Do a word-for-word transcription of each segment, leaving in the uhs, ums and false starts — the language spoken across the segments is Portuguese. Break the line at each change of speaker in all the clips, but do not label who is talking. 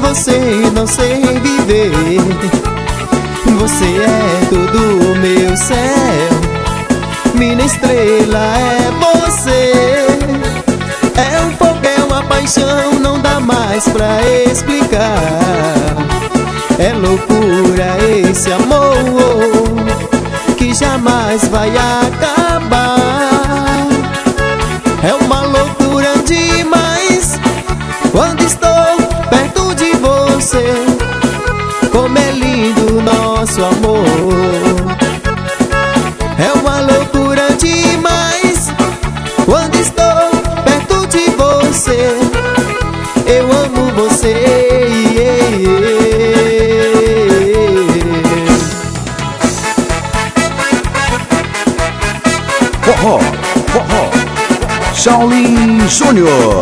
você não sei viver. Você é todo meu céu, minha estrela é você. É um fogo, é uma paixão, não dá mais pra explicar. É loucura esse amor que jamais vai acabar. É uma loucura demais quando estou perto de você. Como é lindo nosso amor. É uma loucura demais quando estou perto de você. Eu amo você, yeah, yeah.
Forró, forró, Shaolin Júnior.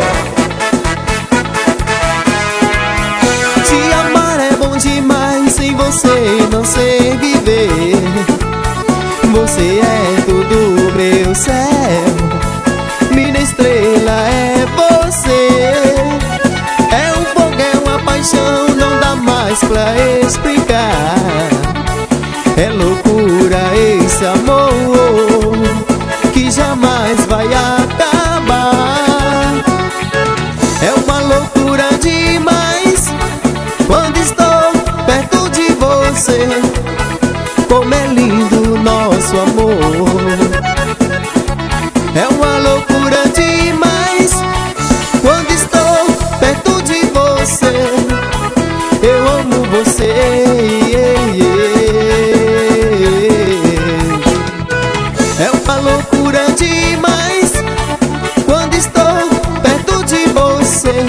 Te amar é bom demais, sem você não sei viver. Você é todo meu céu, minha estrela é você. É um fogo, é uma paixão, não dá mais pra explicar. É loucura esse amor que jamais vai acabar. É uma loucura demais quando estou perto de você. Como é lindo nosso amor. É uma loucura demais quando estou perto de você. Eu amo você, yeah, yeah. É uma loucura demais quando estou perto de você.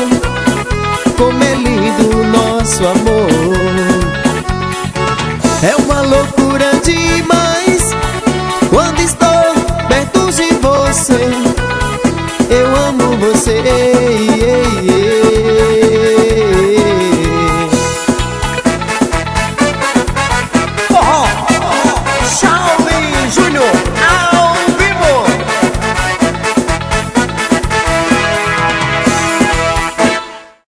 Como é lindo nosso amor. É uma loucura